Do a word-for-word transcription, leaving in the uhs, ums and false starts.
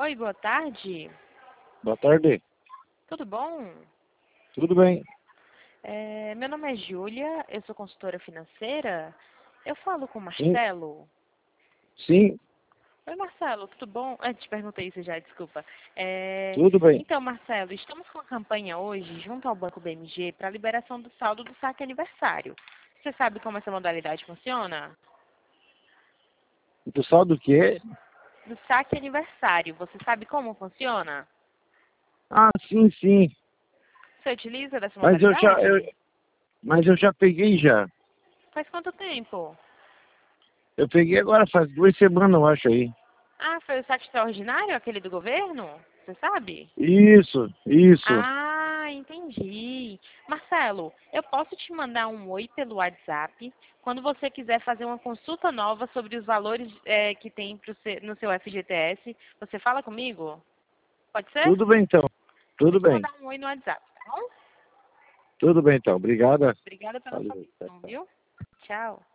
Oi, boa tarde. Boa tarde. Tudo bom? Tudo bem? É, meu nome é Júlia, eu sou consultora financeira. Eu falo com o Sim. Marcelo. Sim, Oi, Marcelo, tudo bom? Eu te perguntei isso já, desculpa. É, tudo bem. então, Marcelo, estamos com uma campanha hoje, junto ao Banco B M G, para a liberação do saldo do saque aniversário. Você sabe como essa modalidade funciona? Tu sabe do que é? Do saque aniversário, você sabe como funciona? Ah, sim, sim. Você utiliza dessa Mas eu já, modalidade? eu, mas eu já peguei já. Faz quanto tempo? Eu peguei agora faz duas semanas, eu acho aí. Ah, foi o saque extraordinário, aquele do governo? Você sabe? Isso, isso. Ah, entendi. Marcelo, eu posso te mandar um oi pelo WhatsApp quando você quiser fazer uma consulta nova sobre os valores eh, que tem pro se- no seu F G T S. Você fala comigo? Pode ser? Tudo bem então. Vou Tudo te bem. mandar um oi no WhatsApp, tá bom? Tudo bem então. Obrigada. Obrigada pela sua Valeu. Tchau, atenção, tchau. viu? Tchau.